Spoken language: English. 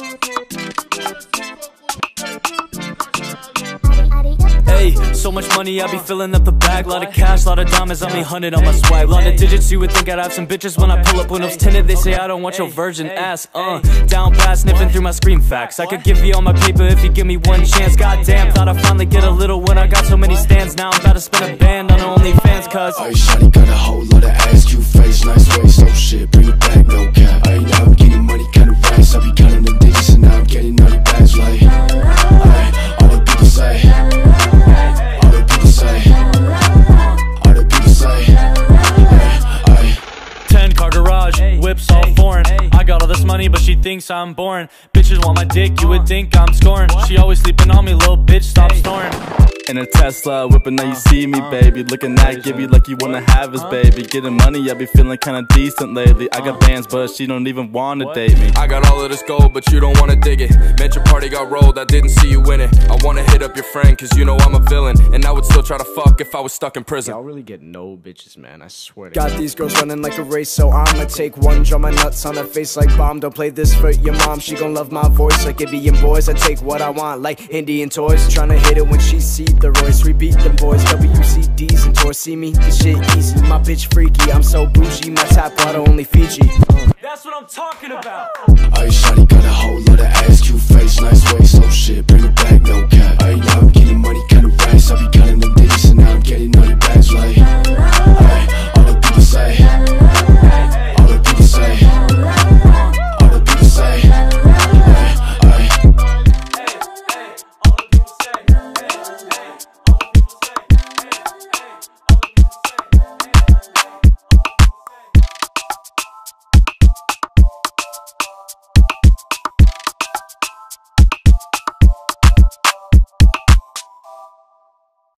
Hey, so much money, I be filling up the bag. Lot of cash, lot of diamonds, on me 100 on my swag. Lot of digits, you would think I'd have some bitches. When I pull up windows tinted, they say I don't want your virgin ass. Down pass, sniffing through my scream facts. I could give you all my paper if you give me one chance. Goddamn, thought I'd finally get a little when I got so many stands. Now I'm about to spin a band on OnlyFans, cause Ay, shawty got a whole lot of ass, cute face, nice waist, oh shit, bring it back, no cap. Ay, now I'm getting money, kinda racks, I be counting the digits and now I'm getting naughty bags like ay, all the people say, all the people say, all the people say, ay, 10-car garage, whips all foreign. I got all this money, but she thinks I'm boring. Bitches want my dick, you would think I'm scoring. She always sleeping on me, little bitch, stop snoring. In a Tesla, whipping, now you see me, baby. Looking at Gibby like you wanna have his baby. Getting money, I be feeling kinda decent lately. I got bands, but she don't even wanna date me. I got all of this gold, but you don't wanna dig it. Meant your party got rolled, I didn't see you in it. I wanna hit up your friend, cause you know I'm a villain. And I would still try to fuck if I was stuck in prison. Y'all really get no bitches, man, I swear to God. Got these girls running like a race, so I'ma take one, draw my nuts on her face like bomb. Don't play this for your mom, she gon' love my voice like Gibby and boys. I take what I want like Indian toys, tryna hit it when she see the Royce. We beat them boys, WCDs and tours. See me, this shit easy, my bitch freaky. I'm so bougie, my tap water only Fiji. That's what I'm talking about. ay, shawty got a whole lot of ass, cute face, nice waist, oh shit, bring it back, no cap. Ay, now I'm